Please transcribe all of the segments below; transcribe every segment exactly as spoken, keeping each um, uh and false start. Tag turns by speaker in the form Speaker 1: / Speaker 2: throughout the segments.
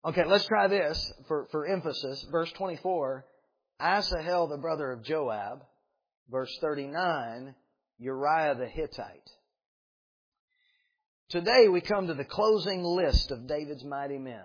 Speaker 1: Okay, let's try this for, for emphasis. Verse twenty-four, Asahel, the brother of Joab. Verse thirty-nine, Uriah the Hittite. Today we come to the closing list of David's mighty men.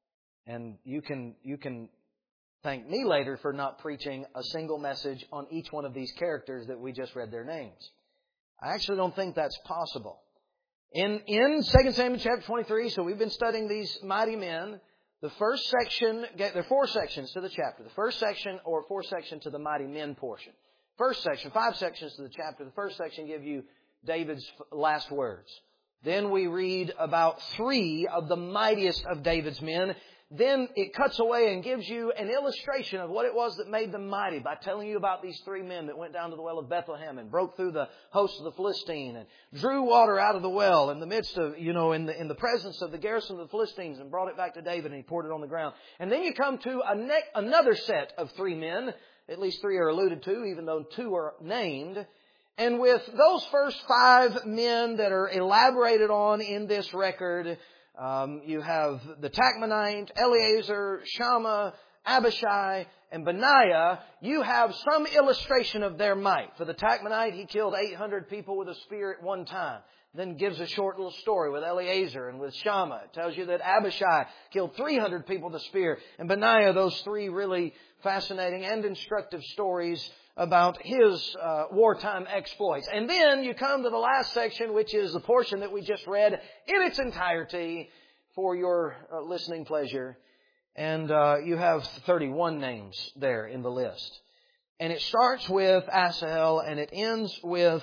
Speaker 1: And you can, you can thank me later for not preaching a single message on each one of these characters that we just read their names. I actually don't think that's possible. In, in Second Samuel chapter twenty-three, so we've been studying these mighty men. The first section, there are four sections to the chapter. The first section, or four sections to the mighty men portion. First section, five sections to the chapter. The first section give you David's last words. Then we read about three of the mightiest of David's men. Then it cuts away and gives you an illustration of what it was that made them mighty by telling you about these three men that went down to the well of Bethlehem and broke through the host of the Philistine and drew water out of the well in the midst of, you know, in the, in the presence of the garrison of the Philistines and brought it back to David and he poured it on the ground. And then you come to a ne- another set of three men, at least three are alluded to, even though two are named. And with those first five men that are elaborated on in this record, Um, you have the Tachmonite, Eleazar, Shammah, Abishai, and Benaiah. You have some illustration of their might. For the Tachmonite, he killed eight hundred people with a spear at one time. Then gives a short little story with Eleazar and with Shammah. It tells you that Abishai killed three hundred people with a spear. And Benaiah, those three really fascinating and instructive stories about his uh, wartime exploits. And then you come to the last section, which is the portion that we just read in its entirety for your uh, listening pleasure. And uh, you have thirty-one names there in the list. And it starts with Asahel and it ends with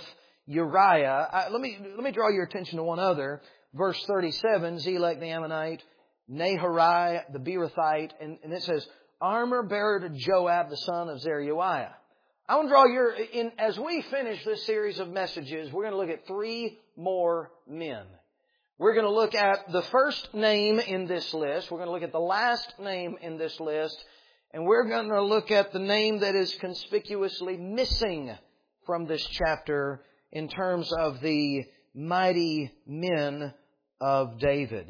Speaker 1: Uriah. I, let me let me draw your attention to one other. Verse thirty-seven, Zelek the Ammonite, Naharai the Beerothite, and, and it says, armor bearer to Joab the son of Zeruiah. I want to draw your, in, as we finish this series of messages, we're going to look at three more men. We're going to look at the first name in this list. We're going to look at the last name in this list. And we're going to look at the name that is conspicuously missing from this chapter in terms of the mighty men of David.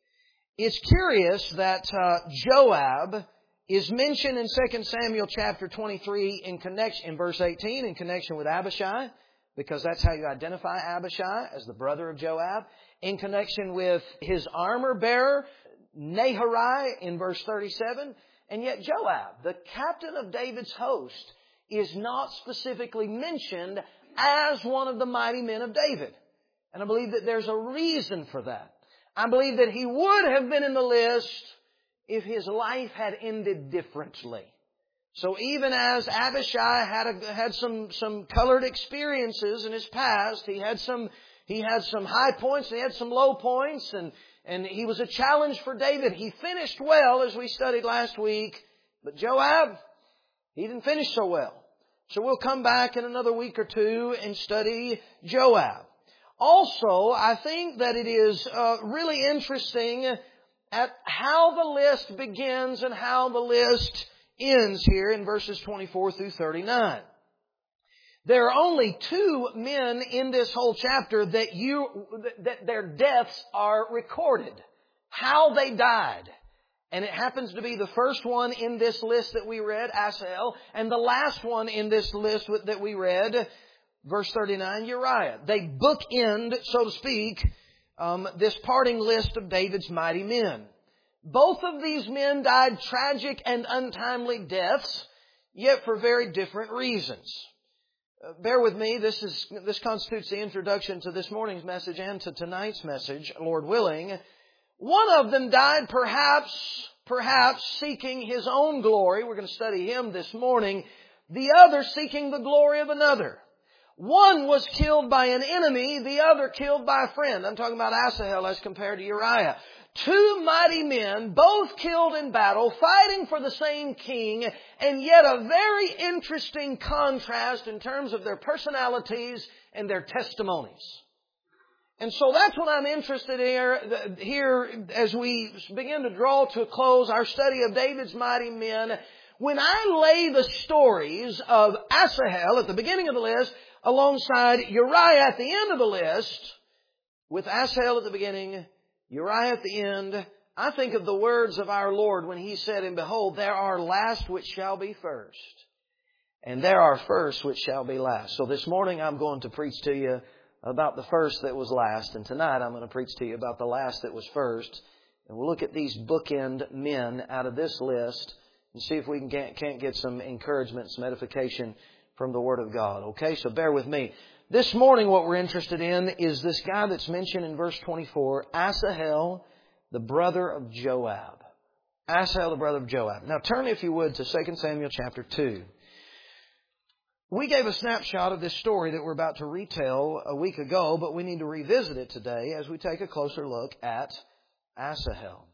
Speaker 1: It's curious that uh, Joab is mentioned in Second Samuel chapter twenty-three in connection, in verse eighteen, in connection with Abishai, because that's how you identify Abishai, as the brother of Joab. In connection with his armor bearer, Naharai, in verse thirty-seven. And yet Joab, the captain of David's host, is not specifically mentioned as one of the mighty men of David. And I believe that there's a reason for that. I believe that he would have been in the list if his life had ended differently. So even as Abishai had a, had some some colored experiences in his past, he had some he had some high points and he had some low points, and and he was a challenge for David. He finished well, as we studied last week, but Joab, he didn't finish so well. So we'll come back in another week or two and study Joab. Also, I think that it is uh, really interesting at how the list begins and how the list ends here in verses twenty-four through thirty-nine. There are only two men in this whole chapter that you that their deaths are recorded, how they died. And it happens to be the first one in this list that we read, Asahel, and the last one in this list that we read, verse thirty-nine, Uriah. They bookend, so to speak, Um, this parting list of David's mighty men. Both of these men died tragic and untimely deaths, yet for very different reasons. Uh, bear with me, this is this constitutes the introduction to this morning's message and to tonight's message, Lord willing. One of them died perhaps, perhaps seeking his own glory. We're going to study him this morning. The other seeking the glory of another. One was killed by an enemy, the other killed by a friend. I'm talking about Asahel as compared to Uriah. Two mighty men, both killed in battle, fighting for the same king, and yet a very interesting contrast in terms of their personalities and their testimonies. And so that's what I'm interested in here, here as we begin to draw to a close our study of David's mighty men. When I lay the stories of Asahel at the beginning of the list alongside Uriah at the end of the list, with Asahel at the beginning, Uriah at the end, I think of the words of our Lord when He said, and behold, there are last which shall be first, and there are first which shall be last. So this morning I'm going to preach to you about the first that was last, and tonight I'm going to preach to you about the last that was first. And we'll look at these bookend men out of this list and see if we can get, can't get some encouragement, some edification from the Word of God. Okay, so bear with me. This morning what we're interested in is this guy that's mentioned in verse twenty-four, Asahel, the brother of Joab. Asahel, the brother of Joab. Now turn, if you would, to Second Samuel chapter two. We gave a snapshot of this story that we're about to retell a week ago, but we need to revisit it today as we take a closer look at Asahel.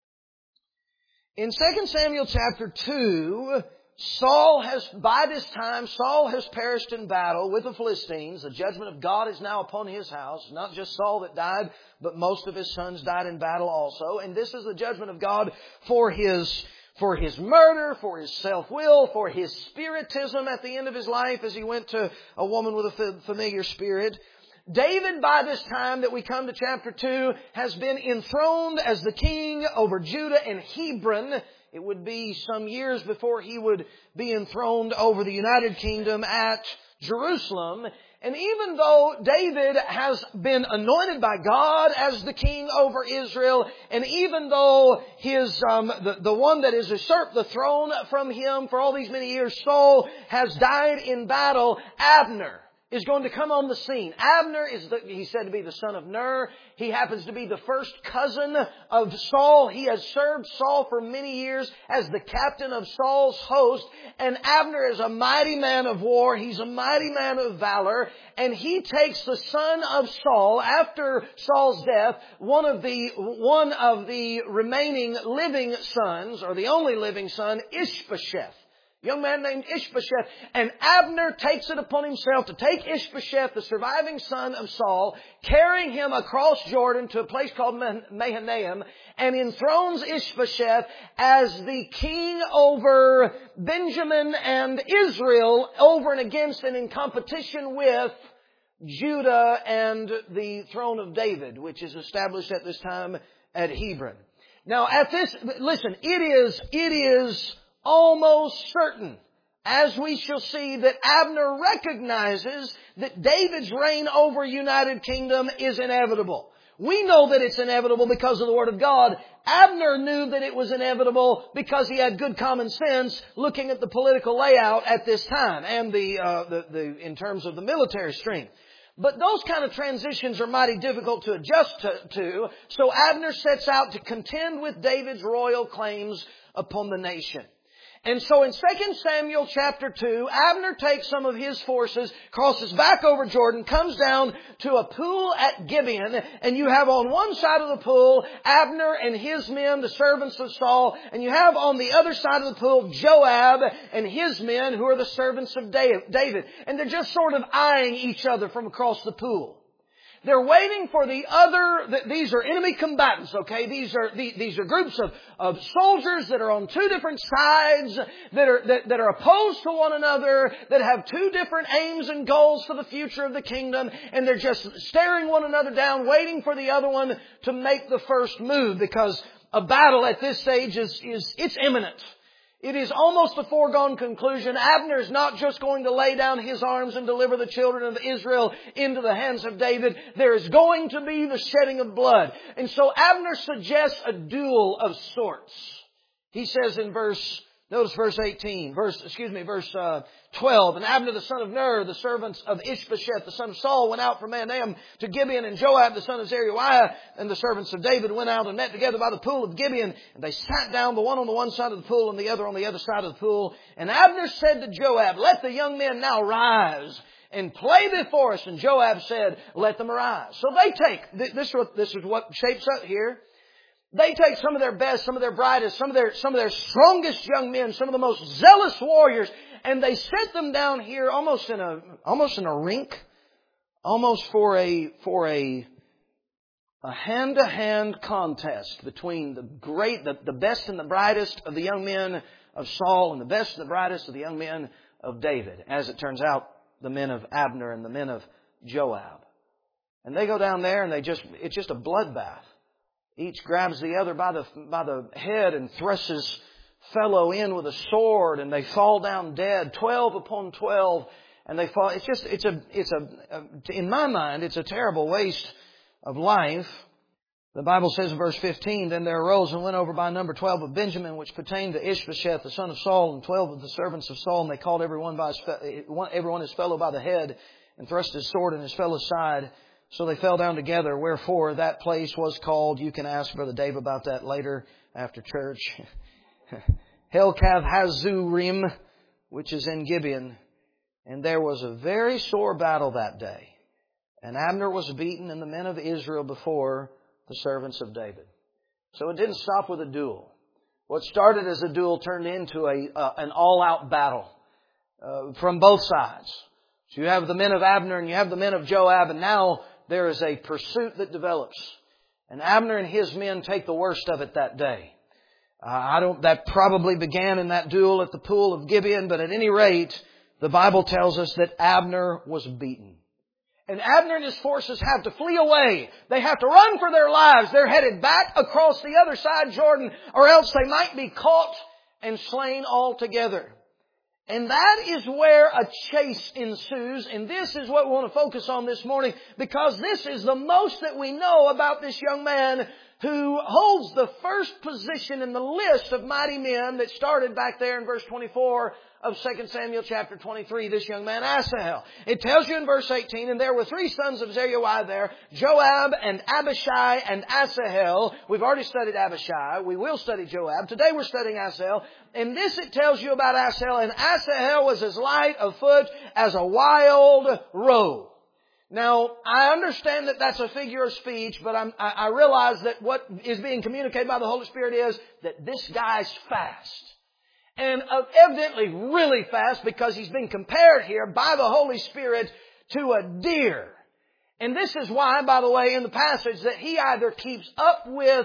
Speaker 1: In Second Samuel chapter two, Saul has, by this time, Saul has perished in battle with the Philistines. The judgment of God is now upon his house. Not just Saul that died, but most of his sons died in battle also. And this is the judgment of God for his, for his murder, for his self-will, for his spiritism at the end of his life as he went to a woman with a familiar spirit. David, by this time that we come to chapter two, has been enthroned as the king over Judah and Hebron. It would be some years before he would be enthroned over the United Kingdom at Jerusalem. And even though David has been anointed by God as the king over Israel, and even though his um, the, the one that has usurped the throne from him for all these many years, Saul, has died in battle, Abner is going to come on the scene. Abner is, the, he's said to be the son of Ner. He happens to be the first cousin of Saul. He has served Saul for many years as the captain of Saul's host. And Abner is a mighty man of war. He's a mighty man of valor. And he takes the son of Saul, after Saul's death, one of the, one of the remaining living sons, or the only living son, Ishbosheth. Young man named Ishbosheth. And Abner takes it upon himself to take Ishbosheth, the surviving son of Saul, carrying him across Jordan to a place called Mahanaim, and enthrones Ishbosheth as the king over Benjamin and Israel, over and against and in competition with Judah and the throne of David, which is established at this time at Hebron. Now at this, listen, it is, it is almost certain, as we shall see, that Abner recognizes that David's reign over United Kingdom is inevitable. We know that it's inevitable because of the Word of God. Abner knew that it was inevitable because he had good common sense looking at the political layout at this time and the, uh, the, the, in terms of the military strength. But those kind of transitions are mighty difficult to adjust to, to. So Abner sets out to contend with David's royal claims upon the nation. And so in Second Samuel chapter two, Abner takes some of his forces, crosses back over Jordan, comes down to a pool at Gibeon, and you have on one side of the pool Abner and his men, the servants of Saul, and you have on the other side of the pool Joab and his men, who are the servants of David. And they're just sort of eyeing each other from across the pool. They're waiting for the other, these are enemy combatants, okay? These are, these are groups of, of soldiers that are on two different sides, that are, that, that are opposed to one another, that have two different aims and goals for the future of the kingdom, and they're just staring one another down, waiting for the other one to make the first move, because a battle at this stage is, is, it's imminent. It is almost a foregone conclusion. Abner is not just going to lay down his arms and deliver the children of Israel into the hands of David. There is going to be the shedding of blood. And so Abner suggests a duel of sorts. He says in verse, notice verse eighteen, verse, excuse me, verse uh, twelve. And Abner the son of Ner, the servants of Ishbosheth, the son of Saul, went out from Mahanaim to Gibeon, and Joab the son of Zeruiah and the servants of David went out and met together by the pool of Gibeon. And they sat down, the one on the one side of the pool and the other on the other side of the pool. And Abner said to Joab, "Let the young men now rise and play before us." And Joab said, "Let them arise." So they take, this is what, this is what shapes up here. They take some of their best, some of their brightest, some of their, some of their strongest young men, some of the most zealous warriors, and they set them down here almost in a, almost in a rink, almost for a, for a, a hand-to-hand contest between the great, the, the best and the brightest of the young men of Saul and the best and the brightest of the young men of David. As it turns out, the men of Abner and the men of Joab. And they go down there and they just, it's just a bloodbath. Each grabs the other by the, by the head and thrusts his fellow in with a sword, and they fall down dead, twelve upon twelve, and they fall. It's just, it's a, it's a, in my mind, it's a terrible waste of life. The Bible says in verse fifteen, Then there arose and went over by number twelve of Benjamin, which pertained to Ishbosheth, the son of Saul, and twelve of the servants of Saul, and they called every one, by his, every one his fellow by the head, and thrust his sword in his fellow's side. So they fell down together, wherefore that place was called, you can ask Brother Dave about that later after church, Helkath Hazurim, which is in Gibeon. And there was a very sore battle that day. And Abner was beaten, and the men of Israel before the servants of David. So it didn't stop with a duel. What started as a duel turned into a uh, an all-out battle uh, from both sides. So you have the men of Abner and you have the men of Joab, and now there is a pursuit that develops. And Abner and his men take the worst of it that day. Uh, I don't. That probably began in that duel at the pool of Gibeon, but at any rate, the Bible tells us that Abner was beaten. And Abner and his forces have to flee away. They have to run for their lives. They're headed back across the other side of Jordan, or else they might be caught and slain altogether. And that is where a chase ensues. And this is what we want to focus on this morning, because this is the most that we know about this young man who holds the first position in the list of mighty men that started back there in verse twenty-four of Second Samuel chapter twenty-three, this young man Asahel. It tells you in verse eighteen, And there were three sons of Zeruiah there, Joab and Abishai and Asahel. We've already studied Abishai. We will study Joab. Today we're studying Asahel. And this it tells you about Asahel. And Asahel was as light of foot as a wild roe. Now, I understand that that's a figure of speech, but I'm, I, I realize that what is being communicated by the Holy Spirit is that this guy's fast. And evidently really fast, because he's been compared here by the Holy Spirit to a deer. And this is why, by the way, in the passage, that he either keeps up with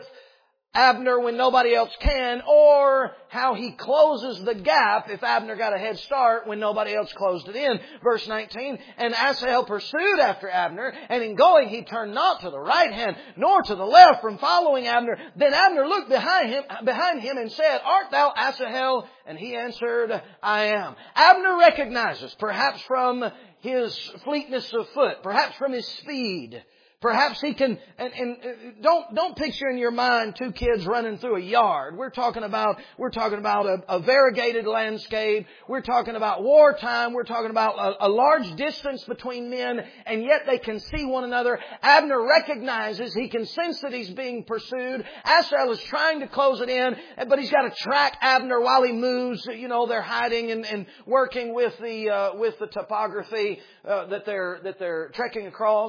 Speaker 1: Abner when nobody else can, or how he closes the gap if Abner got a head start when nobody else closed it in. Verse nineteen, And Asahel pursued after Abner, and in going he turned not to the right hand, nor to the left from following Abner. Then Abner looked behind him, behind him and said, Art thou Asahel? And he answered, I am. Abner recognizes, perhaps from his fleetness of foot, perhaps from his speed, perhaps he can, and, and don't, don't picture in your mind two kids running through a yard. We're talking about, we're talking about a, a variegated landscape. We're talking about wartime. We're talking about a, a large distance between men, and yet they can see one another. Abner recognizes, he can sense that he's being pursued. Asahel is trying to close it in, but he's got to track Abner while he moves. You know, they're hiding and, and working with the, uh, with the topography, uh, that they're, that they're trekking across.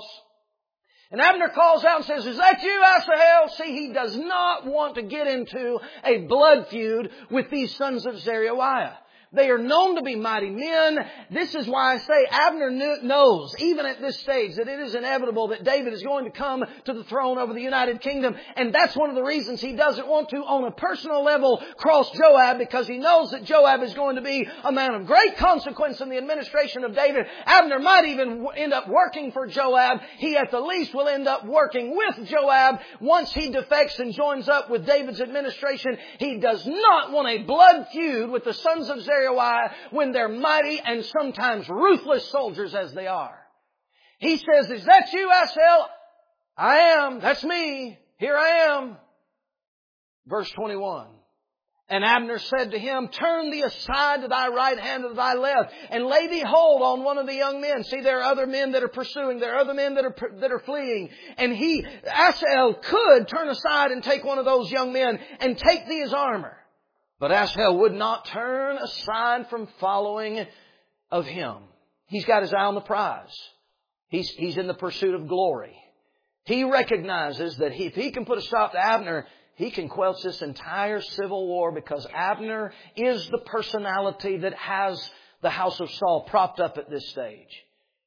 Speaker 1: And Abner calls out and says, Is that you, Asahel? See, he does not want to get into a blood feud with these sons of Zeruiah. They are known to be mighty men. This is why I say Abner knows, even at this stage, that it is inevitable that David is going to come to the throne over the United Kingdom. And that's one of the reasons he doesn't want to, on a personal level, cross Joab, because he knows that Joab is going to be a man of great consequence in the administration of David. Abner might even end up working for Joab. He at the least will end up working with Joab once he defects and joins up with David's administration. He does not want a blood feud with the sons of Zeruiah when they're mighty and sometimes ruthless soldiers as they are. He says, Is that you, Asahel? I am. That's me. Here I am. Verse twenty-one. And Abner said to him, Turn thee aside to thy right hand and to thy left, and lay thee hold on one of the young men. See, there are other men that are pursuing. There are other men that are that are fleeing. And he, Asahel, could turn aside and take one of those young men and take thee his armor. But Asahel would not turn aside from following of him. He's got his eye on the prize. He's, he's in the pursuit of glory. He recognizes that he, if he can put a stop to Abner, he can quell this entire civil war, because Abner is the personality that has the house of Saul propped up at this stage.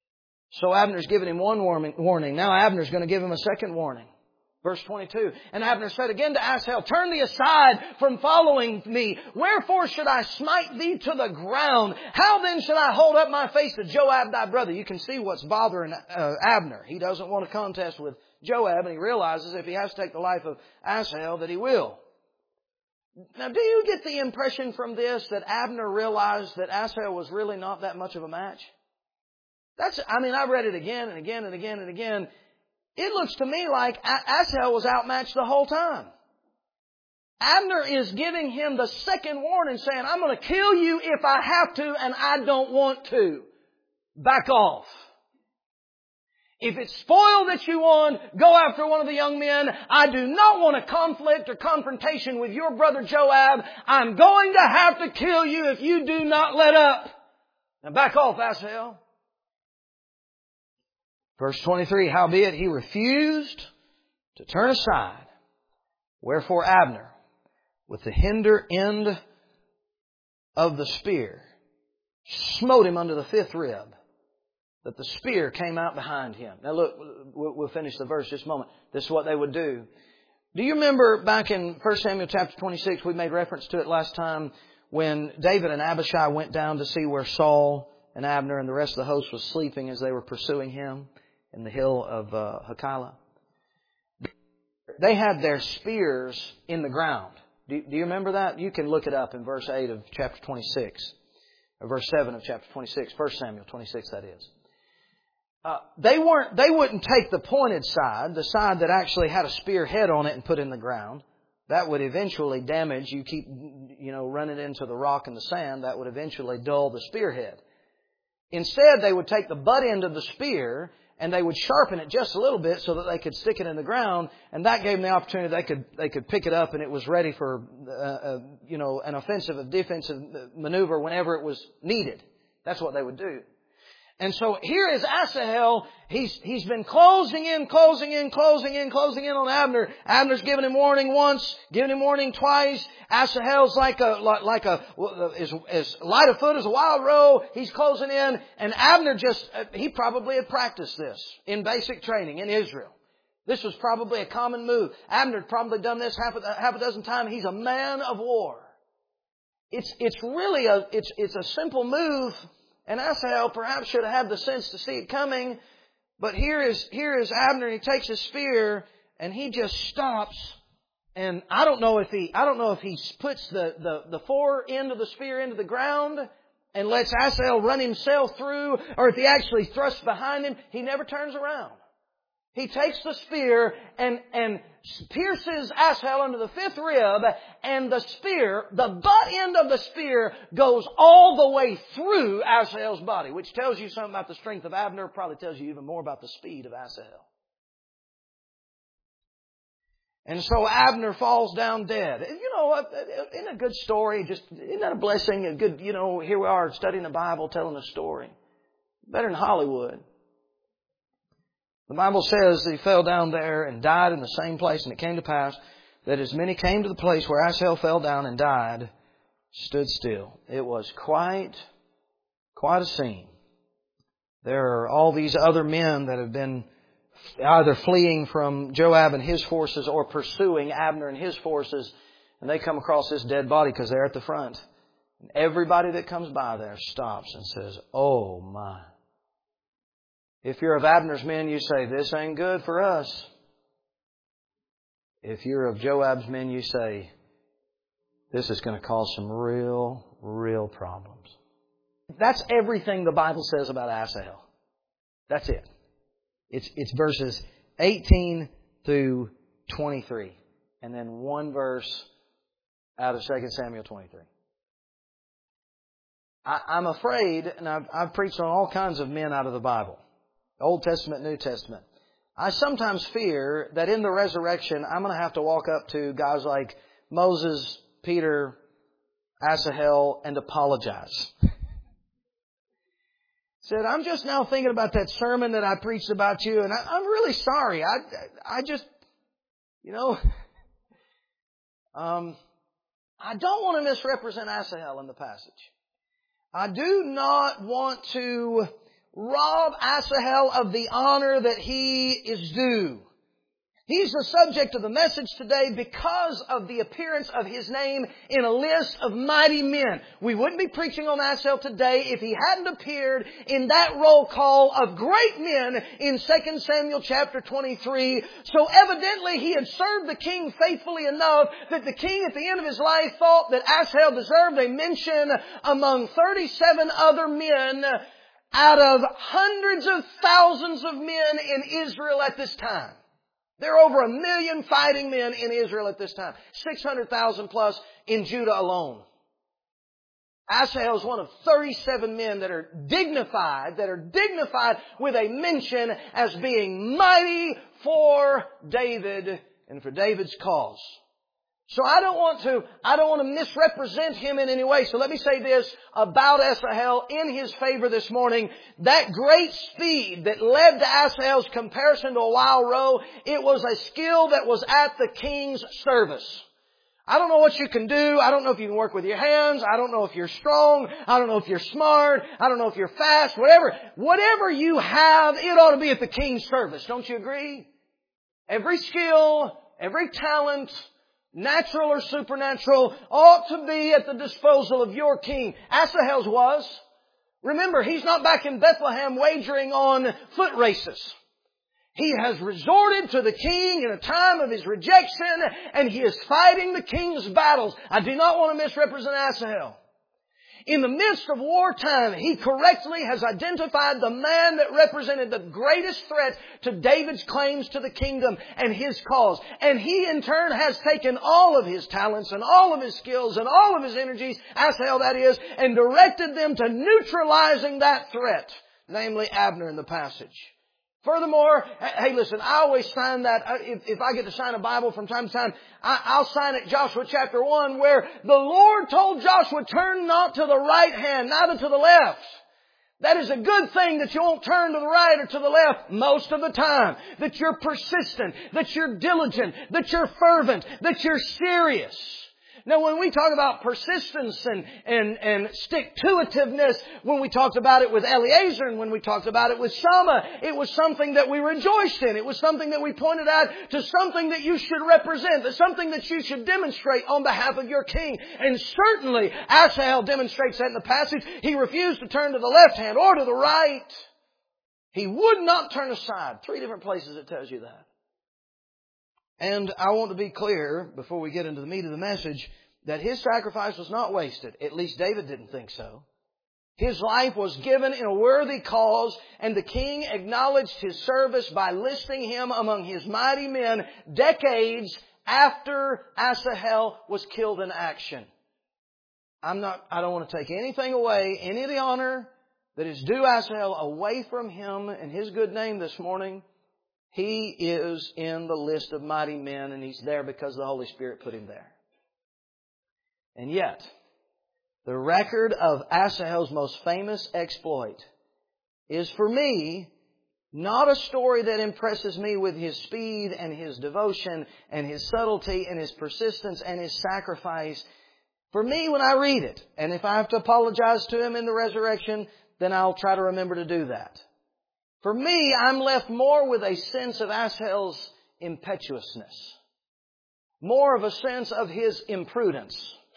Speaker 1: So Abner's given him one warning. Now Abner's going to give him a second warning. Verse twenty-two, And Abner said again to Asahel, Turn thee aside from following me. Wherefore should I smite thee to the ground? How then should I hold up my face to Joab thy brother? You can see what's bothering uh, Abner. He doesn't want to contest with Joab, and he realizes if he has to take the life of Asahel that he will. Now, do you get the impression from this that Abner realized that Asahel was really not that much of a match? That's, I mean, I read it again and again and again and again. It looks to me like Asahel was outmatched the whole time. Abner is giving him the second warning saying, I'm going to kill you if I have to and I don't want to. Back off. If it's spoil that you want, go after one of the young men. I do not want a conflict or confrontation with your brother Joab. I'm going to have to kill you if you do not let up. Now back off, Asahel. Verse twenty-three, howbeit he refused to turn aside. Wherefore Abner, with the hinder end of the spear, smote him under the fifth rib, that the spear came out behind him. Now look, we'll finish the verse just a moment. This is what they would do. Do you remember back in First Samuel chapter twenty-six, we made reference to it last time, when David and Abishai went down to see where Saul and Abner and the rest of the host was sleeping as they were pursuing him in the hill of uh, Hakilah? They had their spears in the ground. Do, do you remember that? You can look it up in verse eight of chapter twenty-six. Or verse seven of chapter twenty-six. First Samuel twenty-six, that is. Uh, they weren't, they wouldn't take the pointed side, the side that actually had a spear head on it and put in the ground. That would eventually damage. You keep, you know, running into the rock and the sand. That would eventually dull the spearhead. Instead, they would take the butt end of the spear and they would sharpen it just a little bit so that they could stick it in the ground, and that gave them the opportunity they could they could pick it up and it was ready for uh, uh, you know an offensive, a defensive maneuver whenever it was needed. That's what they would do. And so here is Asahel. He's he's been closing in, closing in, closing in, closing in on Abner. Abner's given him warning once, given him warning twice. Asahel's like a like a as, as light of foot as a wild roe. He's closing in, and Abner just he probably had practiced this in basic training in Israel. This was probably a common move. Abner had probably done this half a, half a dozen times. He's a man of war. It's it's really a it's it's a simple move. And Asahel perhaps should have had the sense to see it coming. But here is, here is Abner, and he takes his spear and he just stops. And I don't know if he, I don't know if he puts the, the, the fore end of the spear into the ground and lets Asahel run himself through, or if he actually thrusts behind him. He never turns around. He takes the spear and, and pierces Asahel under the fifth rib, and the spear, the butt end of the spear, goes all the way through Asahel's body, which tells you something about the strength of Abner, probably tells you even more about the speed of Asahel. And so Abner falls down dead. You know, isn't a good story? Just isn't that a blessing? A good, you know, here we are studying the Bible, telling a story. Better than Hollywood. The Bible says that he fell down there and died in the same place. And it came to pass that as many came to the place where Asahel fell down and died, stood still. It was quite, quite a scene. There are all these other men that have been either fleeing from Joab and his forces or pursuing Abner and his forces. And they come across this dead body because they're at the front. And everybody that comes by there stops and says, "Oh my." If you're of Abner's men, you say, "This ain't good for us." If you're of Joab's men, you say, "This is going to cause some real, real problems." That's everything the Bible says about Asahel. That's it. It's, it's verses eighteen through twenty-three. And then one verse out of Second Samuel twenty-three. I, I'm afraid, and I've, I've preached on all kinds of men out of the Bible. Old Testament, New Testament. I sometimes fear that in the resurrection, I'm going to have to walk up to guys like Moses, Peter, Asahel, and apologize. Said, "I'm just now thinking about that sermon that I preached about you, and I, I'm really sorry. I, I just, you know, um, I don't want to misrepresent Asahel in the passage. I do not want to rob Asahel of the honor that he is due. He's the subject of the message today because of the appearance of his name in a list of mighty men. We wouldn't be preaching on Asahel today if he hadn't appeared in that roll call of great men in Second Samuel chapter twenty-three. So evidently he had served the king faithfully enough that the king at the end of his life thought that Asahel deserved a mention among thirty-seven other men out of hundreds of thousands of men in Israel at this time. There are over a million fighting men in Israel at this time. six hundred thousand plus in Judah alone. Asahel is one of thirty-seven men that are dignified, that are dignified with a mention as being mighty for David and for David's cause. So I don't want to, I don't want to misrepresent him in any way. So let me say this about Asahel in his favor this morning. That great speed that led to Asahel's comparison to a wild roe, it was a skill that was at the king's service. I don't know what you can do. I don't know if you can work with your hands. I don't know if you're strong. I don't know if you're smart. I don't know if you're fast. Whatever, whatever you have, it ought to be at the king's service. Don't you agree? Every skill, every talent, natural or supernatural, ought to be at the disposal of your king. Asahel's was. Remember, he's not back in Bethlehem wagering on foot races. He has resorted to the king in a time of his rejection, and he is fighting the king's battles. I do not want to misrepresent Asahel. In the midst of wartime, he correctly has identified the man that represented the greatest threat to David's claims to the kingdom and his cause. And he in turn has taken all of his talents and all of his skills and all of his energies, Asahel that is, and directed them to neutralizing that threat, namely Abner in the passage. Furthermore, hey, listen, I always sign that, if, if I get to sign a Bible from time to time, I, I'll sign it Joshua chapter one, where the Lord told Joshua, turn not to the right hand, neither to the left. That is a good thing that you won't turn to the right or to the left most of the time. That you're persistent, that you're diligent, that you're fervent, that you're serious. Now, when we talk about persistence and, and, and stick-to-itiveness, when we talked about it with Eliezer and when we talked about it with Shammah, it was something that we rejoiced in. It was something that we pointed out to something that you should represent, that something that you should demonstrate on behalf of your king. And certainly, Asahel demonstrates that in the passage. He refused to turn to the left hand or to the right. He would not turn aside. Three different places it tells you that. And I want to be clear, before we get into the meat of the message, that his sacrifice was not wasted. At least David didn't think so. His life was given in a worthy cause, and the king acknowledged his service by listing him among his mighty men decades after Asahel was killed in action. I'm not, I don't want to take anything away, any of the honor that is due Asahel away from him and his good name this morning. He is in the list of mighty men, and he's there because the Holy Spirit put him there. And yet, the record of Asahel's most famous exploit is, for me, not a story that impresses me with his speed and his devotion and his subtlety and his persistence and his sacrifice. For me, when I read it, and if I have to apologize to him in the resurrection, then I'll try to remember to do that. For me, I'm left more with a sense of Asahel's impetuousness. More of a sense of his imprudence.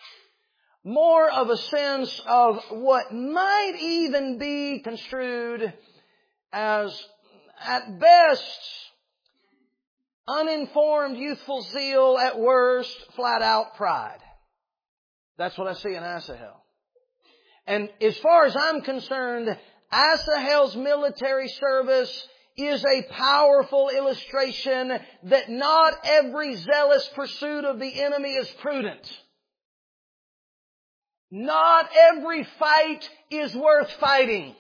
Speaker 1: More of a sense of what might even be construed as, at best, uninformed youthful zeal, at worst, flat-out pride. That's what I see in Asahel. And as far as I'm concerned, Asahel's military service is a powerful illustration that not every zealous pursuit of the enemy is prudent. Not every fight is worth fighting.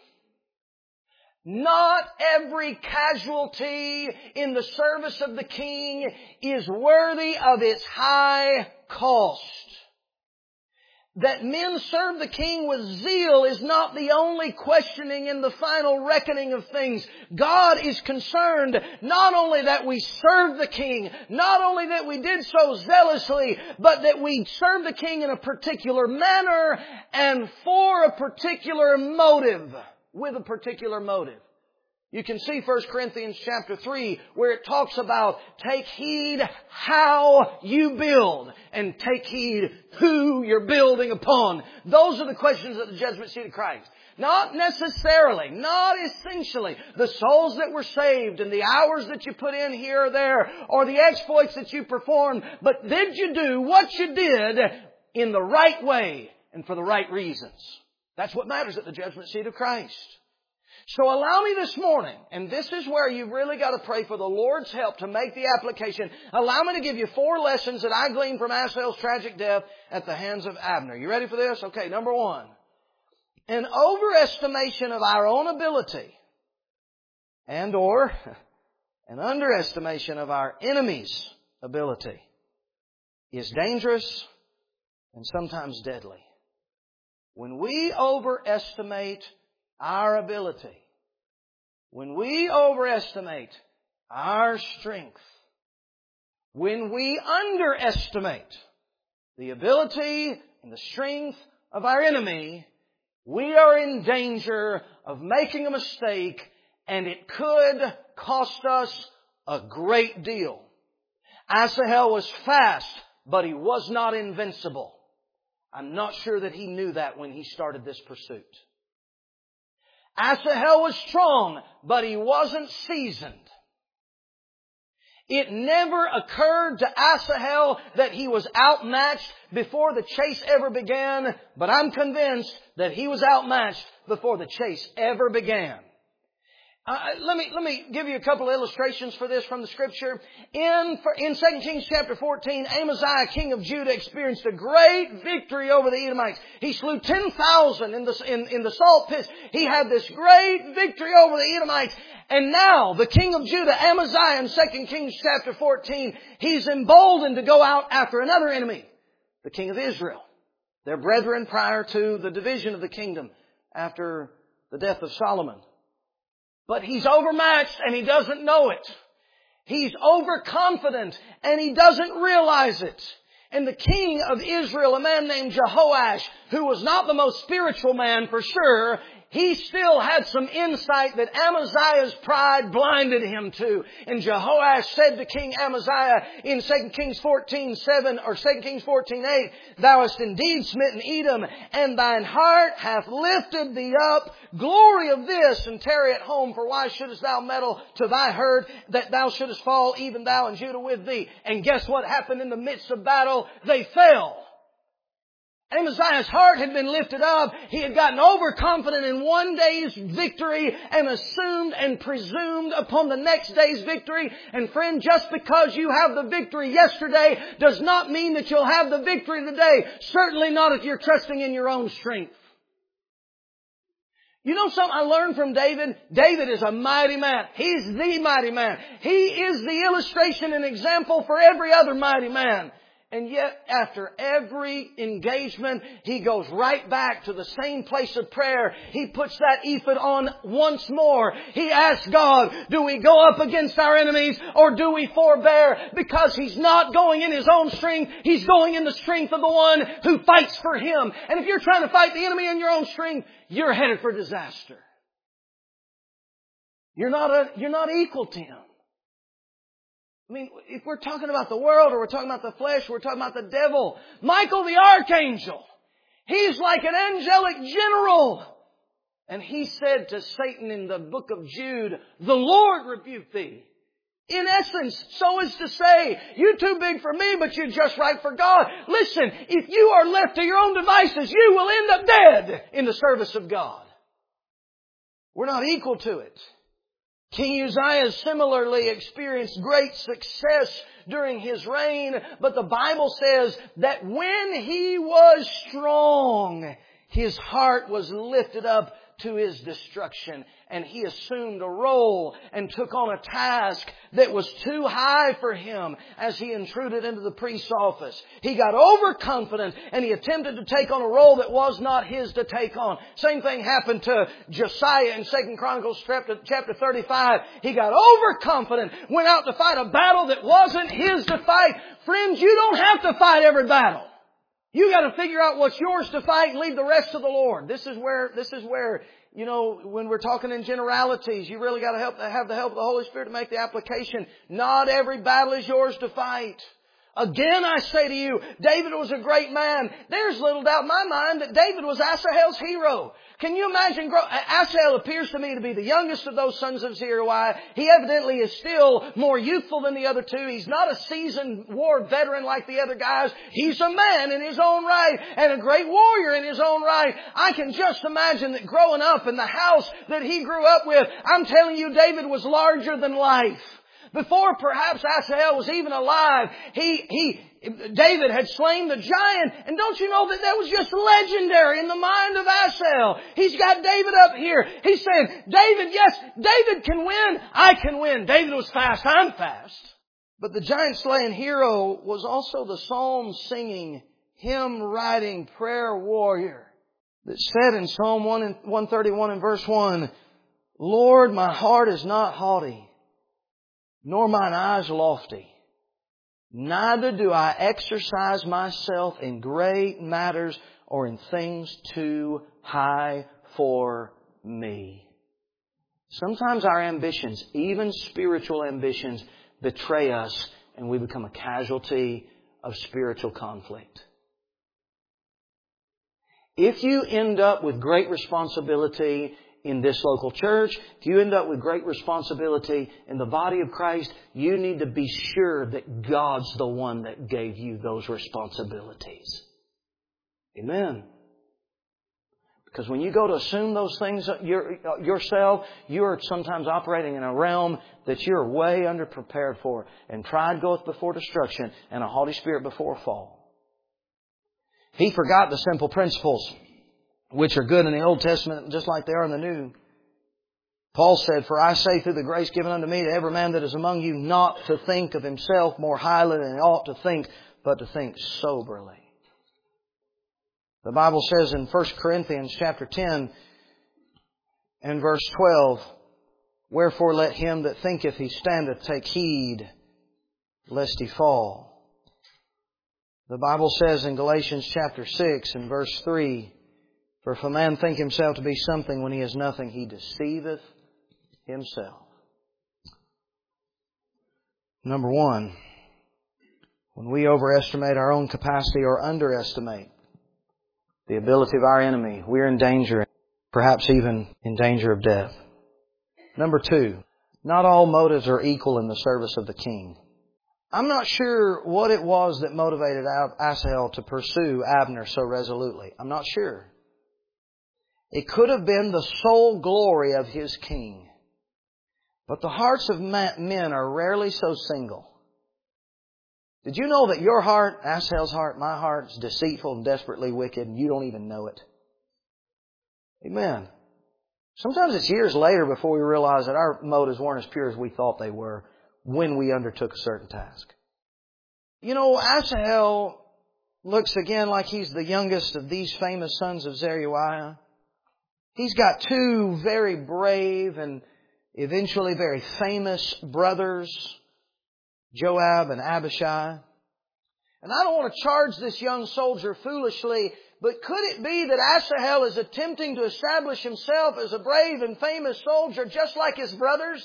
Speaker 1: Not every casualty in the service of the king is worthy of its high cost. That men serve the king with zeal is not the only questioning in the final reckoning of things. God is concerned not only that we serve the king, not only that we did so zealously, but that we serve the king in a particular manner and for a particular motive, with a particular motive. You can see First Corinthians chapter three where it talks about take heed how you build and take heed who you're building upon. Those are the questions at the judgment seat of Christ. Not necessarily, not essentially, the souls that were saved and the hours that you put in here or there or the exploits that you performed, but did you do what you did in the right way and for the right reasons? That's what matters at the judgment seat of Christ. So allow me this morning, and this is where you've really got to pray for the Lord's help to make the application. Allow me to give you four lessons that I gleaned from Asahel's tragic death at the hands of Abner. You ready for this? Okay, number one. An overestimation of our own ability and or an underestimation of our enemy's ability is dangerous and sometimes deadly. When we overestimate our ability, when we overestimate our strength, when we underestimate the ability and the strength of our enemy, we are in danger of making a mistake, and it could cost us a great deal. Asahel was fast, but he was not invincible. I'm not sure that he knew that when he started this pursuit. Asahel was strong, but he wasn't seasoned. It never occurred to Asahel that he was outmatched before the chase ever began, but I'm convinced that he was outmatched before the chase ever began. Uh, let me let me give you a couple of illustrations for this from the Scripture. In in Second Kings chapter fourteen, Amaziah, king of Judah, experienced a great victory over the Edomites. He slew ten thousand in the in, in the salt pits. He had this great victory over the Edomites. And now, the king of Judah, Amaziah, in Second Kings chapter fourteen, he's emboldened to go out after another enemy, the king of Israel. Their brethren prior to the division of the kingdom after the death of Solomon. But he's overmatched and he doesn't know it. He's overconfident and he doesn't realize it. And the king of Israel, a man named Jehoash, who was not the most spiritual man for sure, he still had some insight that Amaziah's pride blinded him to. And Jehoash said to King Amaziah in Second Kings fourteen seven or Second Kings fourteen eight, Thou hast indeed smitten Edom, and thine heart hath lifted thee up. Glory of this, and tarry at home, for why shouldest thou meddle to thy herd, that thou shouldest fall, even thou and Judah with thee? And guess what happened in the midst of battle? They fell. Amaziah's heart had been lifted up. He had gotten overconfident in one day's victory and assumed and presumed upon the next day's victory. And friend, just because you have the victory yesterday does not mean that you'll have the victory today. Certainly not if you're trusting in your own strength. You know something I learned from David? David is a mighty man. He's the mighty man. He is the illustration and example for every other mighty man. And yet, after every engagement, he goes right back to the same place of prayer. He puts that ephod on once more. He asks God, do we go up against our enemies or do we forbear? Because he's not going in his own strength. He's going in the strength of the one who fights for him. And if you're trying to fight the enemy in your own strength, you're headed for disaster. You're not a, you're not equal to him. I mean, if we're talking about the world or we're talking about the flesh, we're talking about the devil. Michael the archangel, he's like an angelic general. And he said to Satan in the book of Jude, the Lord rebuke thee. In essence, so is to say, you're too big for me, but you're just right for God. Listen, if you are left to your own devices, you will end up dead in the service of God. We're not equal to it. King Uzziah similarly experienced great success during his reign, but the Bible says that when he was strong, his heart was lifted up to his destruction, and he assumed a role and took on a task that was too high for him as he intruded into the priest's office. He got overconfident and he attempted to take on a role that was not his to take on. Same thing happened to Josiah in Second Chronicles chapter thirty-five. He got overconfident, went out to fight a battle that wasn't his to fight. Friends, you don't have to fight every battle. You got to figure out what's yours to fight and leave the rest to the Lord. This is where, this is where you know, when we're talking in generalities, you really got to help, have the help of the Holy Spirit to make the application. Not every battle is yours to fight. Again, I say to you, David was a great man. There's little doubt in my mind that David was Asahel's hero. Can you imagine? Asahel appears to me to be the youngest of those sons of Zeruiah. He evidently is still more youthful than the other two. He's not a seasoned war veteran like the other guys. He's a man in his own right and a great warrior in his own right. I can just imagine that growing up in the house that he grew up with, I'm telling you, David was larger than life. Before perhaps Asahel was even alive, he, he, David had slain the giant. And don't you know that that was just legendary in the mind of Asahel? He's got David up here. He's saying, David, yes, David can win. I can win. David was fast. I'm fast. But the giant slaying hero was also the psalm singing, hymn writing prayer warrior that said in Psalm one thirty-one and verse one, Lord, my heart is not haughty, nor mine eyes lofty. Neither do I exercise myself in great matters or in things too high for me. Sometimes our ambitions, even spiritual ambitions, betray us and we become a casualty of spiritual conflict. If you end up with great responsibility in this local church, if you end up with great responsibility in the body of Christ, you need to be sure that God's the one that gave you those responsibilities. Amen. Because when you go to assume those things yourself, you're sometimes operating in a realm that you're way underprepared for. And pride goeth before destruction, and a haughty spirit before a fall. He forgot the simple principles which are good in the Old Testament just like they are in the New. Paul said, For I say through the grace given unto me to every man that is among you not to think of himself more highly than he ought to think, but to think soberly. The Bible says in First Corinthians chapter ten and verse twelve, Wherefore let him that thinketh he standeth take heed lest he fall. The Bible says in Galatians chapter six and verse three, For if a man think himself to be something when he is nothing, he deceiveth himself. Number one, when we overestimate our own capacity or underestimate the ability of our enemy, we're in danger, perhaps even in danger of death. Number two, not all motives are equal in the service of the king. I'm not sure what it was that motivated Asahel to pursue Abner so resolutely. I'm not sure. It could have been the sole glory of his king. But the hearts of men are rarely so single. Did you know that your heart, Asahel's heart, my heart, is deceitful and desperately wicked, and you don't even know it? Amen. Sometimes it's years later before we realize that our motives weren't as pure as we thought they were when we undertook a certain task. You know, Asahel looks again like he's the youngest of these famous sons of Zeruiah. He's got two very brave and eventually very famous brothers, Joab and Abishai. And I don't want to charge this young soldier foolishly, but could it be that Asahel is attempting to establish himself as a brave and famous soldier just like his brothers?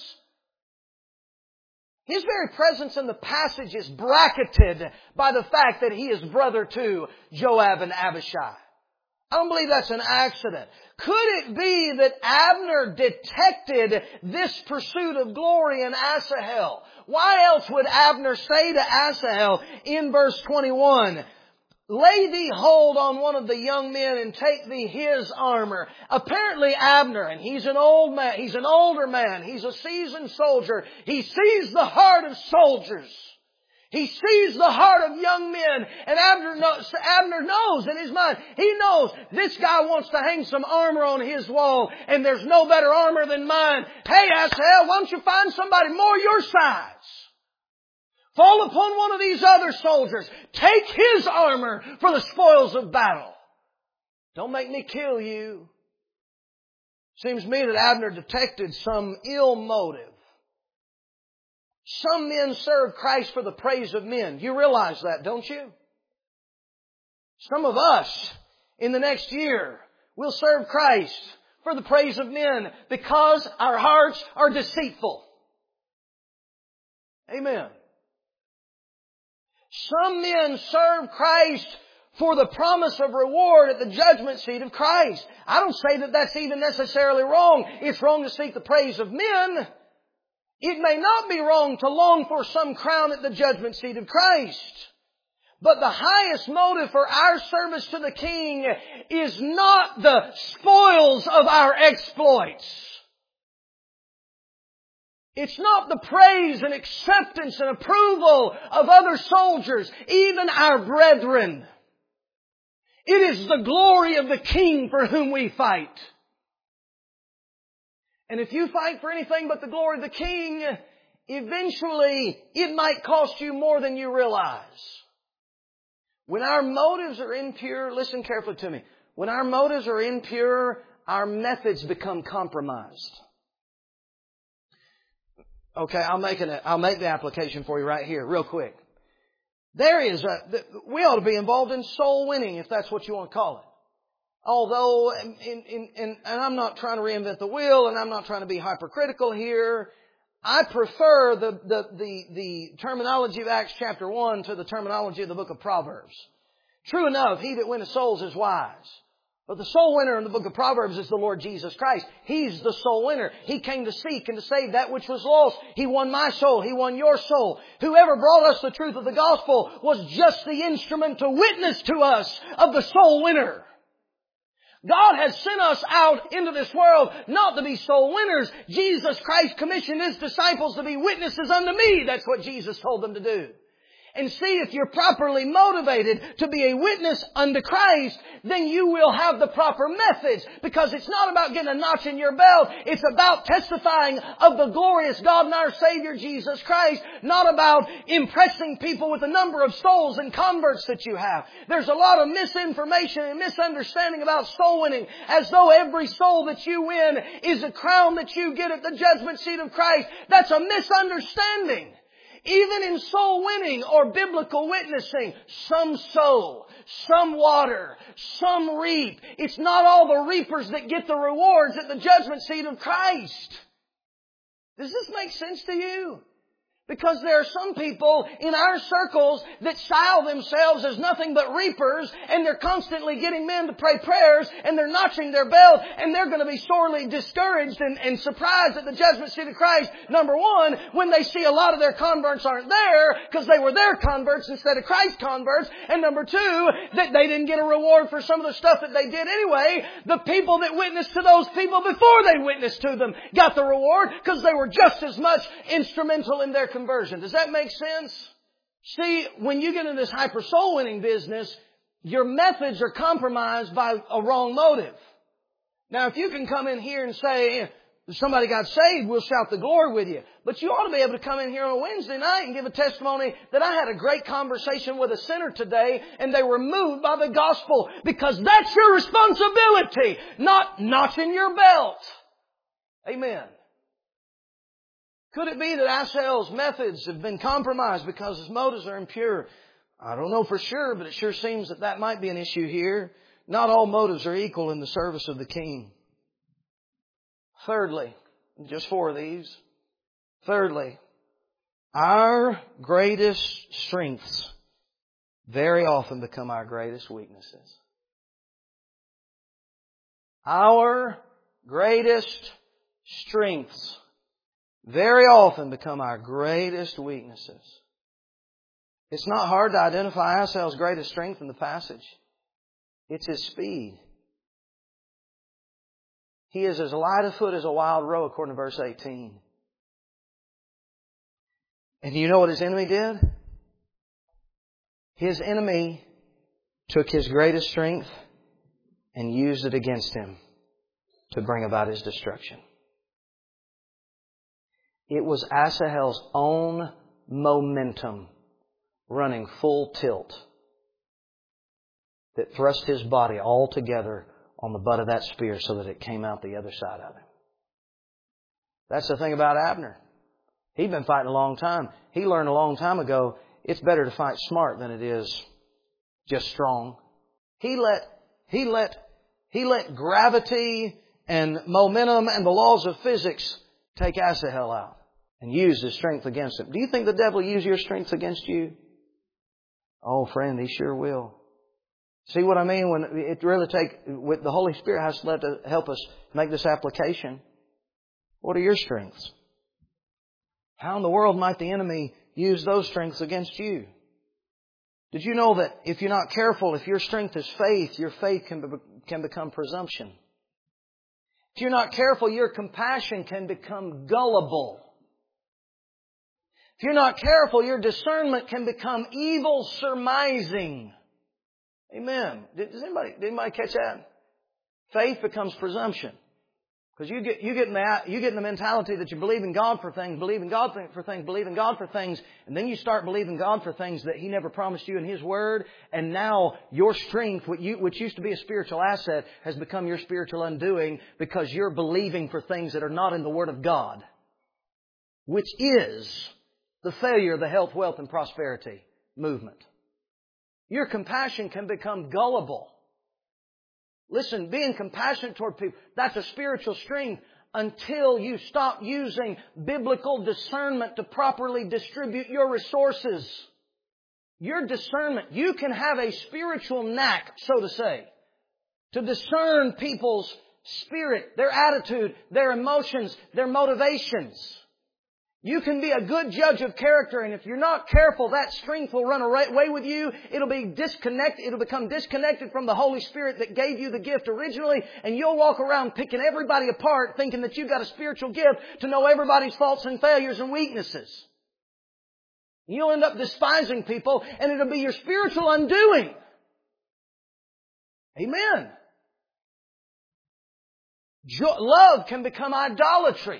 Speaker 1: His very presence in the passage is bracketed by the fact that he is brother to Joab and Abishai. I don't believe that's an accident. Could it be that Abner detected this pursuit of glory in Asahel? Why else would Abner say to Asahel in verse twenty-one, Lay thee hold on one of the young men and take thee his armor. Apparently Abner, and he's an old man, he's an older man, he's a seasoned soldier. He sees the heart of soldiers. He sees the heart of young men, and Abner knows, Abner knows in his mind, he knows this guy wants to hang some armor on his wall, and there's no better armor than mine. Hey, Asahel, why don't you find somebody more your size? Fall upon one of these other soldiers. Take his armor for the spoils of battle. Don't make me kill you. Seems to me that Abner detected some ill motive. Some men serve Christ for the praise of men. You realize that, don't you? Some of us, in the next year, will serve Christ for the praise of men because our hearts are deceitful. Amen. Some men serve Christ for the promise of reward at the judgment seat of Christ. I don't say that that's even necessarily wrong. It's wrong to seek the praise of men. It may not be wrong to long for some crown at the judgment seat of Christ. But the highest motive for our service to the King is not the spoils of our exploits. It's not the praise and acceptance and approval of other soldiers, even our brethren. It is the glory of the King for whom we fight. And if you fight for anything but the glory of the King, eventually it might cost you more than you realize. When our motives are impure, listen carefully to me. When our motives are impure, our methods become compromised. Okay, I'll make an, I'll make the application for you right here, real quick. There is a, we ought to be involved in soul winning, if that's what you want to call it. Although, in, in, in, and I'm not trying to reinvent the wheel, and I'm not trying to be hypercritical here. I prefer the, the, the, the terminology of Acts chapter one to the terminology of the book of Proverbs. True enough, he that winneth souls is wise. But the soul winner in the book of Proverbs is the Lord Jesus Christ. He's the soul winner. He came to seek and to save that which was lost. He won my soul. He won your soul. Whoever brought us the truth of the gospel was just the instrument to witness to us of the soul winner. God has sent us out into this world not to be soul winners. Jesus Christ commissioned His disciples to be witnesses unto me. That's what Jesus told them to do. And see, if you're properly motivated to be a witness unto Christ, then you will have the proper methods. Because it's not about getting a notch in your belt. It's about testifying of the glorious God and our Savior Jesus Christ. Not about impressing people with the number of souls and converts that you have. There's a lot of misinformation and misunderstanding about soul winning. As though every soul that you win is a crown that you get at the judgment seat of Christ. That's a misunderstanding. Even in soul winning or biblical witnessing, some sow, some water, some reap. It's not all the reapers that get the rewards at the judgment seat of Christ. Does this make sense to you? Because there are some people in our circles that style themselves as nothing but reapers, and they're constantly getting men to pray prayers, and they're notching their belt, and they're going to be sorely discouraged and, and surprised at the judgment seat of Christ. Number one, when they see a lot of their converts aren't there, because they were their converts instead of Christ's converts. And number two, that they didn't get a reward for some of the stuff that they did anyway. The people that witnessed to those people before they witnessed to them got the reward, because they were just as much instrumental in their conversion. Does that make sense? See, when you get into this hyper soul winning business, your methods are compromised by a wrong motive. Now, if you can come in here and say, if somebody got saved, we'll shout the glory with you. But you ought to be able to come in here on a Wednesday night and give a testimony that I had a great conversation with a sinner today and they were moved by the gospel, because that's your responsibility, not notching your belt. Amen. Could it be that Asael's methods have been compromised because his motives are impure? I don't know for sure, but it sure seems that that might be an issue here. Not all motives are equal in the service of the King. Thirdly, just four of these. Thirdly, our greatest strengths very often become our greatest weaknesses. Our greatest strengths very often become our greatest weaknesses. It's not hard to identify Asael's greatest strength in the passage. It's his speed. He is as light of foot as a wild roe, according to verse eighteen. And you know what his enemy did? His enemy took his greatest strength and used it against him to bring about his destruction. It was Asael's own momentum running full tilt that thrust his body all together on the butt of that spear so that it came out the other side of him. That's the thing about Abner. He'd been fighting a long time. He learned a long time ago, it's better to fight smart than it is just strong. He let, he let, he let gravity and momentum and the laws of physics take Asahel out and use his strength against him. Do you think the devil will use your strength against you? Oh, friend, he sure will. See what I mean? When it really take, with the Holy Spirit has to let us, help us make this application. What are your strengths? How in the world might the enemy use those strengths against you? Did you know that if you're not careful, if your strength is faith, your faith can be, can become presumption? If you're not careful, your compassion can become gullible. If you're not careful, your discernment can become evil surmising. Amen. Does anybody, did anybody catch that? Faith becomes presumption. Because you get, you get in the, you get in the mentality that you believe in God for things, believe in God for things, believe in God for things, and then you start believing God for things that He never promised you in His Word, and now your strength, which, you, which used to be a spiritual asset, has become your spiritual undoing because you're believing for things that are not in the Word of God, which is the failure of the health, wealth, and prosperity movement. Your compassion can become gullible. Listen, being compassionate toward people, that's a spiritual strength until you stop using biblical discernment to properly distribute your resources. Your discernment, you can have a spiritual knack, so to say, to discern people's spirit, their attitude, their emotions, their motivations. You can be a good judge of character, and if you're not careful, that strength will run away with you. It'll be disconnected. It'll become disconnected from the Holy Spirit that gave you the gift originally, and you'll walk around picking everybody apart, thinking that you've got a spiritual gift to know everybody's faults and failures and weaknesses. You'll end up despising people, and it'll be your spiritual undoing. Amen. Jo- love can become idolatry.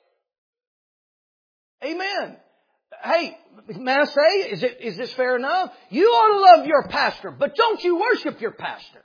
Speaker 1: Amen. Hey, may I say, is it, is this fair enough? You ought to love your pastor, but don't you worship your pastor.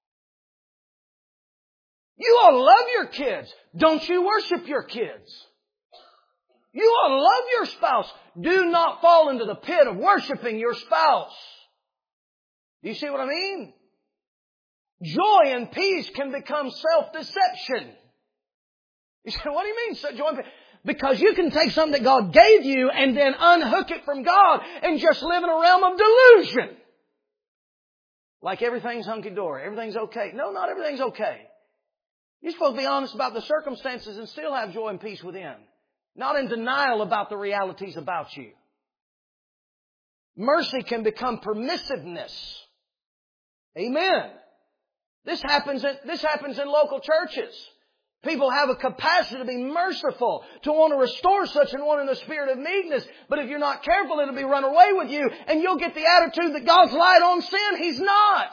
Speaker 1: You ought to love your kids. Don't you worship your kids. You ought to love your spouse. Do not fall into the pit of worshiping your spouse. Do you see what I mean? Joy and peace can become self-deception. You say, what do you mean, joy and peace? Because you can take something that God gave you and then unhook it from God and just live in a realm of delusion. Like everything's hunky-dory. Everything's okay. No, not everything's okay. You're supposed to be honest about the circumstances and still have joy and peace within. Not in denial about the realities about you. Mercy can become permissiveness. Amen. This happens in, this happens in local churches. People have a capacity to be merciful, to want to restore such an one in the spirit of meekness. But if you're not careful, it'll be run away with you, and you'll get the attitude that God's light on sin. He's not.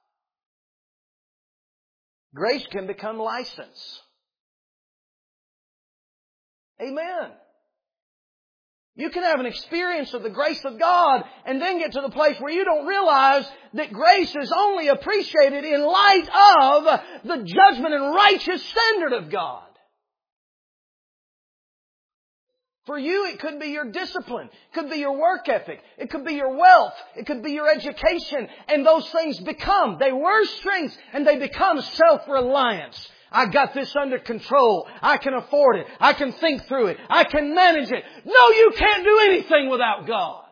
Speaker 1: Grace can become license. Amen. You can have an experience of the grace of God and then get to the place where you don't realize that grace is only appreciated in light of the judgment and righteous standard of God. For you, it could be your discipline. It could be your work ethic. It could be your wealth. It could be your education. And those things become, they were strengths and they become self-reliance. I got this under control. I can afford it. I can think through it. I can manage it. No, you can't do anything without God.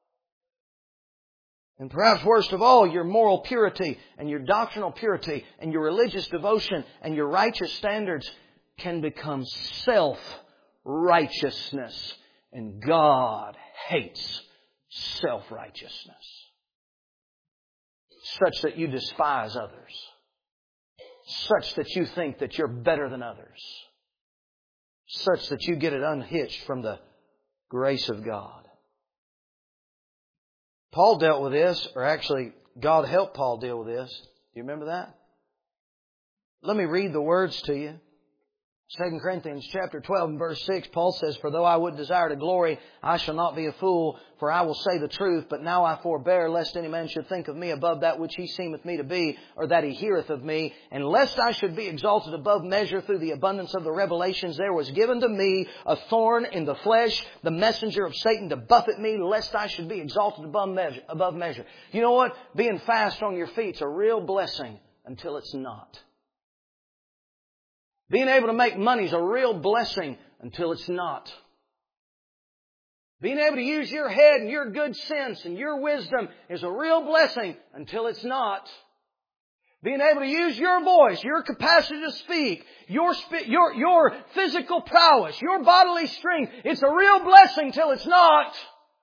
Speaker 1: And perhaps worst of all, your moral purity and your doctrinal purity and your religious devotion and your righteous standards can become self-righteousness. And God hates self-righteousness. Such that you despise others. Such that you think that you're better than others. Such that you get it unhitched from the grace of God. Paul dealt with this, or actually God helped Paul deal with this. Do you remember that? Let me read the words to you. Second Corinthians chapter twelve and verse six, Paul says, "For though I would desire to glory, I shall not be a fool, for I will say the truth. But now I forbear, lest any man should think of me above that which he seemeth me to be, or that he heareth of me. And lest I should be exalted above measure through the abundance of the revelations, there was given to me a thorn in the flesh, the messenger of Satan to buffet me, lest I should be exalted above measure. Above measure." You know what? Being fast on your feet is a real blessing until it's not. Being able to make money is a real blessing until it's not. Being able to use your head and your good sense and your wisdom is a real blessing until it's not. Being able to use your voice, your capacity to speak, your, your, your physical prowess, your bodily strength, it's a real blessing till it's not.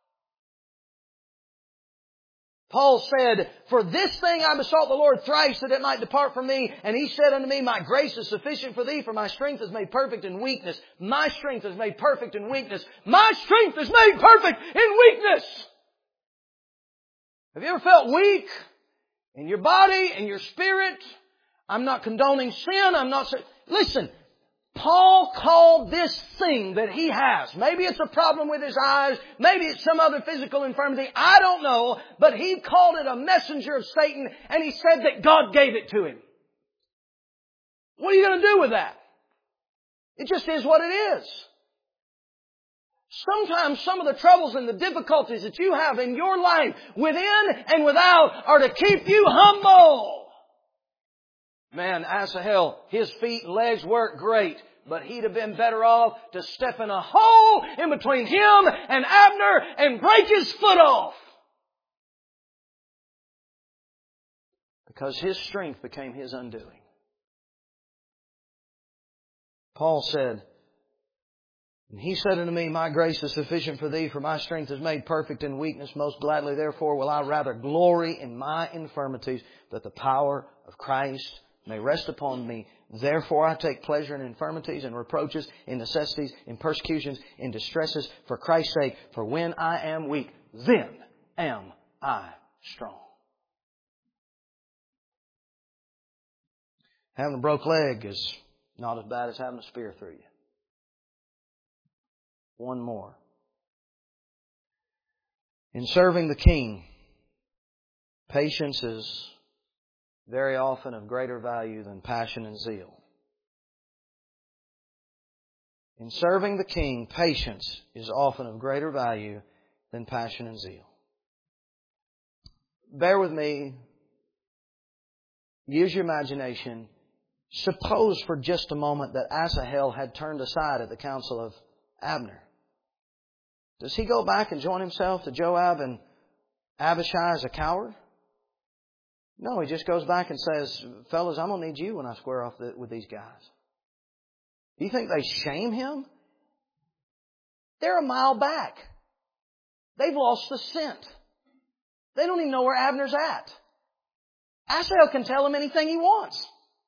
Speaker 1: Paul said, "For this thing I besought the Lord thrice that it might depart from me. And He said unto me, My grace is sufficient for thee, for my strength is made perfect in weakness." My strength is made perfect in weakness. My strength is made perfect in weakness. Have you ever felt weak in your body, in your spirit? I'm not condoning sin. I'm not saying... Listen, Paul called this thing that he has. Maybe it's a problem with his eyes. Maybe it's some other physical infirmity. I don't know. But he called it a messenger of Satan, and he said that God gave it to him. What are you going to do with that? It just is what it is. Sometimes some of the troubles and the difficulties that you have in your life, within and without, are to keep you humble. Man, Asahel, his feet and legs worked great, but he'd have been better off to step in a hole in between him and Abner and break his foot off. Because his strength became his undoing. Paul said, "And He said unto me, My grace is sufficient for thee, for my strength is made perfect in weakness. Most gladly, therefore, will I rather glory in my infirmities, that the power of Christ may rest upon me. Therefore I take pleasure in infirmities and reproaches, in necessities, in persecutions, in distresses, for Christ's sake. For when I am weak, then am I strong." Having a broke leg is not as bad as having a spear through you. One more. In serving the King, patience is very often of greater value than passion and zeal. In serving the King, patience is often of greater value than passion and zeal. Bear with me. Use your imagination. Suppose for just a moment that Asahel had turned aside at the counsel of Abner. Does he go back and join himself to Joab and Abishai as a coward? No, he just goes back and says, "Fellas, I'm going to need you when I square off the, with these guys." Do you think they shame him? They're a mile back. They've lost the scent. They don't even know where Abner's at. Asahel can tell him anything he wants.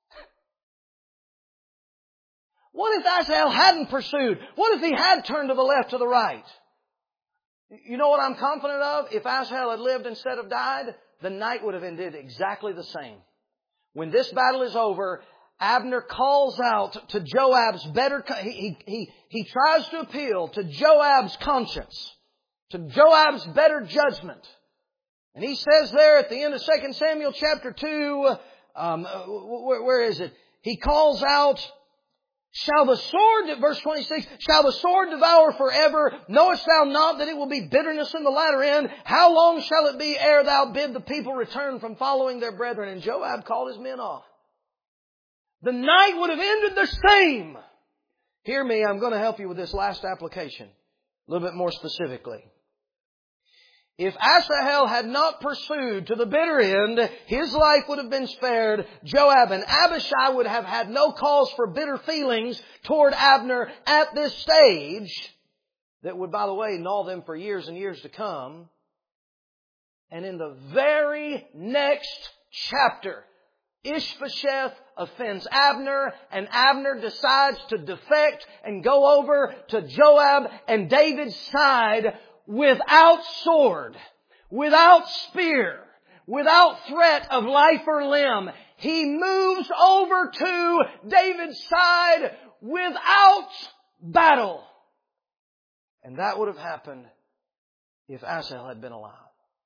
Speaker 1: What if Asahel hadn't pursued? What if he had turned to the left, to the right? You know what I'm confident of? If Asahel had lived instead of died, the night would have ended exactly the same. When this battle is over, Abner calls out to Joab's better... He, he, he tries to appeal to Joab's conscience, to Joab's better judgment. And he says there at the end of Second Samuel chapter two, um, where, where is it? He calls out, "Shall the sword," verse twenty-six, "shall the sword devour forever? Knowest thou not that it will be bitterness in the latter end? How long shall it be ere thou bid the people return from following their brethren?" And Joab called his men off. The night would have ended the same. Hear me, I'm going to help you with this last application a little bit more specifically. If Asahel had not pursued to the bitter end, his life would have been spared. Joab and Abishai would have had no cause for bitter feelings toward Abner at this stage that would, by the way, gnaw them for years and years to come. And in the very next chapter, Ishbosheth offends Abner, and Abner decides to defect and go over to Joab and David's side without sword, without spear, without threat of life or limb. He moves over to David's side without battle. And that would have happened if Asahel had been alive.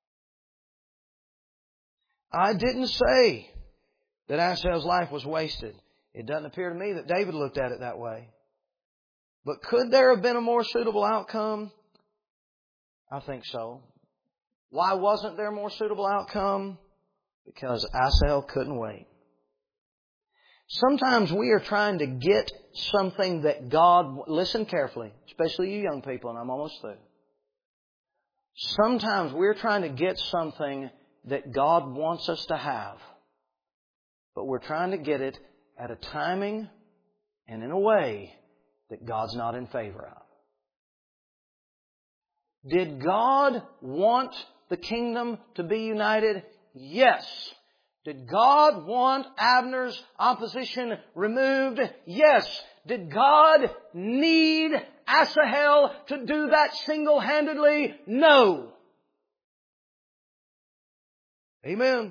Speaker 1: I didn't say that Asahel's life was wasted. It doesn't appear to me that David looked at it that way. But could there have been a more suitable outcome? I think so. Why wasn't there a more suitable outcome? Because Asahel couldn't wait. Sometimes we are trying to get something that God... Listen carefully, especially you young people, and I'm almost through. Sometimes we're trying to get something that God wants us to have, but we're trying to get it at a timing and in a way that God's not in favor of. Did God want the kingdom to be united? Yes. Did God want Abner's opposition removed? Yes. Did God need Asahel to do that single-handedly? No. Amen.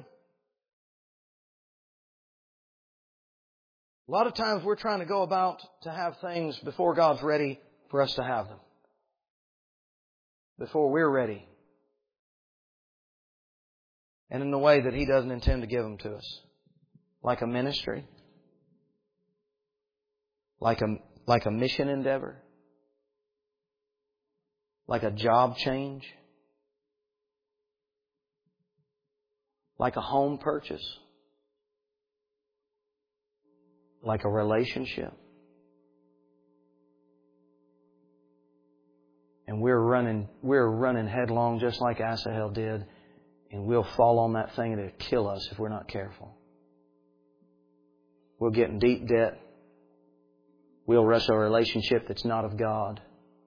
Speaker 1: A lot of times we're trying to go about to have things before God's ready for us to have them. Before we're ready. And in the way that He doesn't intend to give them to us. Like a ministry. Like a, like a mission endeavor. Like a job change. Like a home purchase. Like a relationship. And we're running, we're running headlong just like Asahel did. And we'll fall on that thing and it'll kill us if we're not careful. We'll get in deep debt. We'll rush a relationship that's not of God.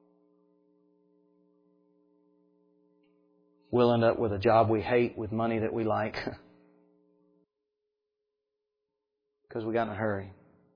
Speaker 1: We'll end up with a job we hate with money that we like. Because we got in a hurry.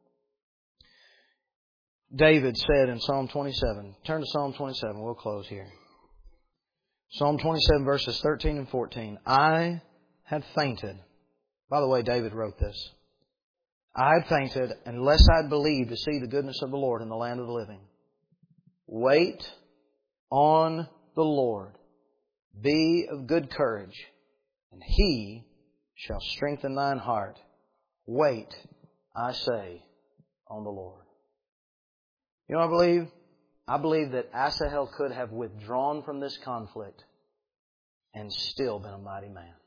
Speaker 1: David said in Psalm twenty-seven, turn to Psalm twenty-seven, we'll close here. Psalm twenty-seven verses thirteen and fourteen. I had fainted. By the way, David wrote this. I had fainted unless I'd believed to see the goodness of the Lord in the land of the living. Wait on the Lord. Be of good courage, and He shall strengthen thine heart. Wait, I say, on the Lord. You know what I believe? I believe that Asahel could have withdrawn from this conflict and still been a mighty man.